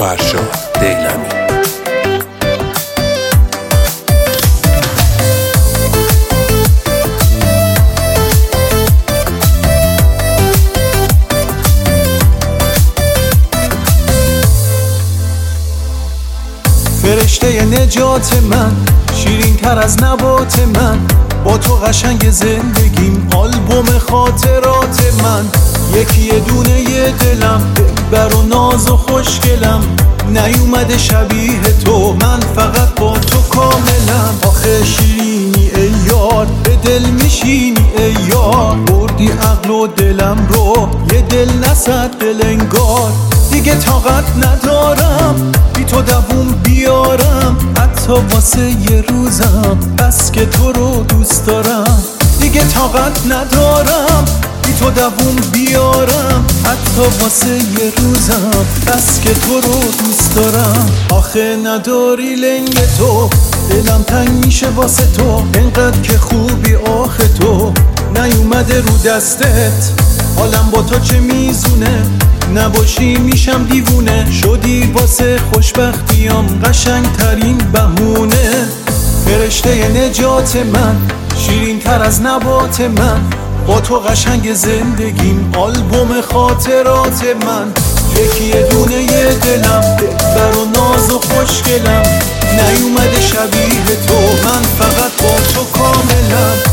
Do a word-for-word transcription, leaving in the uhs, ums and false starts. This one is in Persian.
فرشاد دیلمی. فرشته نجات من، شیرین تر از نبات من، با تو قشنگ زندگیم، آلبوم خاطرات من. یکی یه دونه یه دلم، دلبر و ناز و خوشگلم، نیومده شبیه تو، من فقط با تو کاملم. آخه شیرینی ای یار، به دل میشینی ای یار، بردی عقل و دلم رو، یه دل نصد دل انگار. دیگه طاقت ندارم بی تو دووم بیارم، حتی واسه یه روزم، بس که تو رو دوست دارم. دیگه طاقت ندارم بی تو دووم بیارم، حتی واسه یه روزم، بس که تو رو دوست دارم. آخه نداری لنگ تو، دلم تنگ میشه واسه تو، انقدر که خوبی آخه تو، نیومده رو دستت، حالم با تو چه میزونه، نباشی میشم دیوونه، شدی واسه خوشبختیام قشنگ ترین بهونه. فرشته نجات من، شیرین تر از نبات من، با تو قشنگ زندگیم، آلبوم خاطرات من. یکی یه دونه یه دلم، دلبر و ناز و خوشگلم، نیومده شبیه تو، من فقط با تو کاملم.